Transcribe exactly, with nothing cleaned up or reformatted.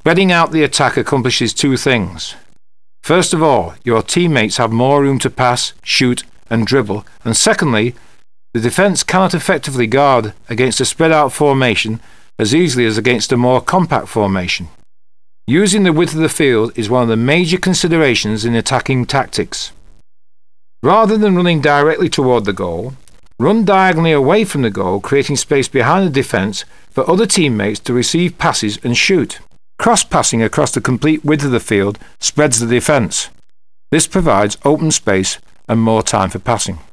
Spreading out the attack accomplishes two things. First of all, your teammates have more room to pass, shoot and dribble, and secondly, the defence cannot effectively guard against a spread-out formation as easily as against a more compact formation. Using the width of the field is one of the major considerations in attacking tactics. Rather than running directly toward the goal, run diagonally away from the goal, creating space behind the defence for other teammates to receive passes and shoot. Cross-passing across the complete width of the field spreads the defence. This provides open space and more time for passing.